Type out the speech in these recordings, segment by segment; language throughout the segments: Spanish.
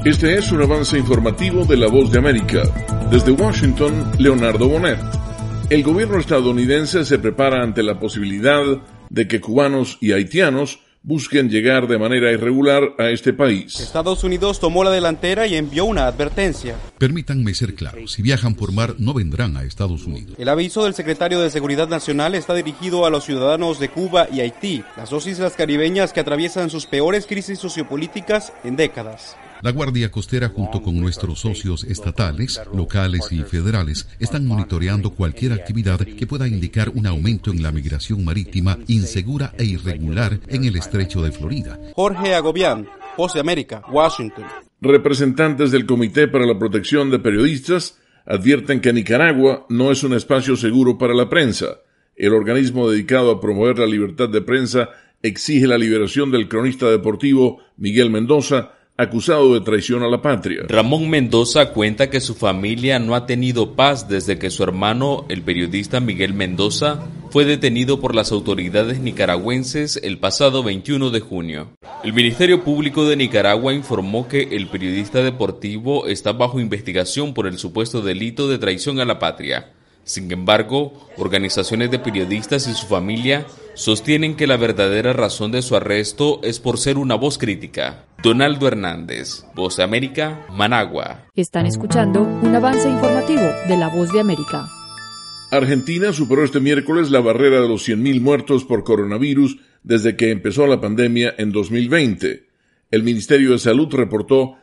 Este es un avance informativo de La Voz de América. Desde Washington, Leonardo Bonet. El gobierno estadounidense se prepara ante la posibilidad de que cubanos y haitianos busquen llegar de manera irregular a este país. Estados Unidos tomó la delantera y envió una advertencia. Permítanme ser claros, si viajan por mar no vendrán a Estados Unidos. El aviso del secretario de Seguridad Nacional está dirigido a los ciudadanos de Cuba y Haití, las dos islas caribeñas que atraviesan sus peores crisis sociopolíticas en décadas. La Guardia Costera, junto con nuestros socios estatales, locales y federales, están monitoreando cualquier actividad que pueda indicar un aumento en la migración marítima insegura e irregular en el estrecho de Florida. Jorge Agobián, Voz de América, Washington. Representantes del Comité para la Protección de Periodistas advierten que Nicaragua no es un espacio seguro para la prensa. El organismo dedicado a promover la libertad de prensa exige la liberación del cronista deportivo Miguel Mendoza, acusado de traición a la patria. Ramón Mendoza cuenta que su familia no ha tenido paz desde que su hermano, el periodista Miguel Mendoza, fue detenido por las autoridades nicaragüenses el pasado 21 de junio. El Ministerio Público de Nicaragua informó que el periodista deportivo está bajo investigación por el supuesto delito de traición a la patria. Sin embargo, organizaciones de periodistas y su familia sostienen que la verdadera razón de su arresto es por ser una voz crítica. Donaldo Hernández, Voz de América, Managua. Están escuchando un avance informativo de La Voz de América. Argentina superó este miércoles la barrera de los 100.000 muertos por coronavirus desde que empezó la pandemia en 2020. El Ministerio de Salud reportó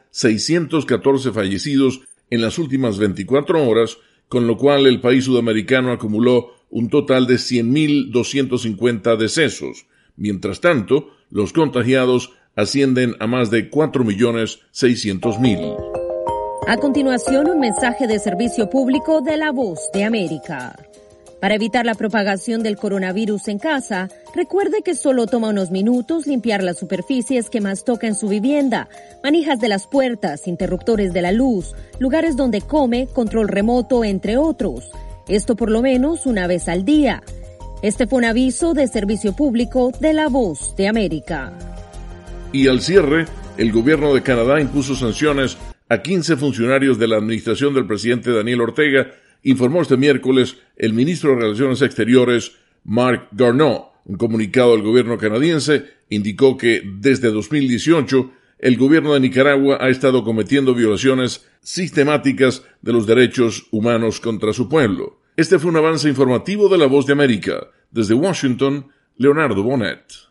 614 fallecidos en las últimas 24 horas, con lo cual el país sudamericano acumuló un total de 100.250 decesos. Mientras tanto, los contagiados ascienden a más de 4.600.000. A continuación, un mensaje de servicio público de La Voz de América. Para evitar la propagación del coronavirus en casa, recuerde que solo toma unos minutos limpiar las superficies que más toca en su vivienda, manijas de las puertas, interruptores de la luz, lugares donde come, control remoto, entre otros. Esto por lo menos una vez al día. Este fue un aviso de servicio público de La Voz de América. Y al cierre, el gobierno de Canadá impuso sanciones a 15 funcionarios de la administración del presidente Daniel Ortega, informó este miércoles el ministro de Relaciones Exteriores, Marc Garneau. Un comunicado del gobierno canadiense indicó que desde 2018 el gobierno de Nicaragua ha estado cometiendo violaciones sistemáticas de los derechos humanos contra su pueblo. Este fue un avance informativo de La Voz de América. Desde Washington, Leonardo Bonet.